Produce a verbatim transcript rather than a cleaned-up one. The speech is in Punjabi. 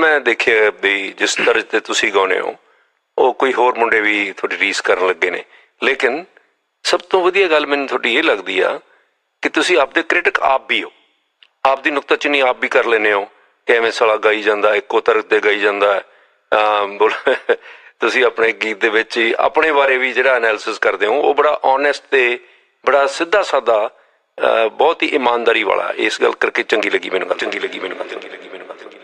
मैं देखिए भी जिस तरह से तुसी गाने हो ਉਹ ਕੋਈ ਹੋਰ ਮੁੰਡੇ ਵੀ ਤੁਹਾਡੀ ਰੀਸ ਕਰਨ ਲੱਗੇ ਨੇ, ਲੇਕਿਨ ਸਭ ਤੋਂ ਵਧੀਆ ਗੱਲ ਮੈਨੂੰ ਤੁਹਾਡੀ ਇਹ ਲੱਗਦੀ ਆ ਕਿ ਤੁਸੀਂ ਆਪਦੇ ਕ੍ਰਿਟਿਕ ਆਪ ਵੀ ਹੋ, ਆਪਦੀ ਨੁਕਤਾਚੀਨੀ ਆਪ ਵੀ ਕਰ ਲੈਂਦੇ ਹੋ ਕਿ ਐਵੇਂ ਸਾਲਾ ਗਾਈ ਜਾਂਦਾ, ਇੱਕੋ ਤਰ੍ਹਾਂ ਦੇ ਗਾਈ ਜਾਂਦਾ ਬੋਲ। ਤੁਸੀਂ ਆਪਣੇ ਗੀਤ ਦੇ ਵਿੱਚ ਹੀ ਆਪਣੇ ਬਾਰੇ ਵੀ ਜਿਹੜਾ ਐਨਾਲਿਸਿਸ ਕਰਦੇ ਹੋ ਉਹ ਬੜਾ ਓਨੈਸਟ ਤੇ ਬੜਾ ਸਿੱਧਾ ਸਾਦਾ, ਬਹੁਤ ਹੀ ਇਮਾਨਦਾਰੀ ਵਾਲਾ। ਇਸ ਗੱਲ ਕਰਕੇ ਚੰਗੀ ਲੱਗੀ ਮੈਨੂੰ ਗੱਲ, ਚੰਗੀ ਲੱਗੀ ਮੈਨੂੰ ਗੱਲ, ਚੰਗੀ ਲੱਗੀ ਮੈਨੂੰ ਗੱਲ, ਚੰਗੀ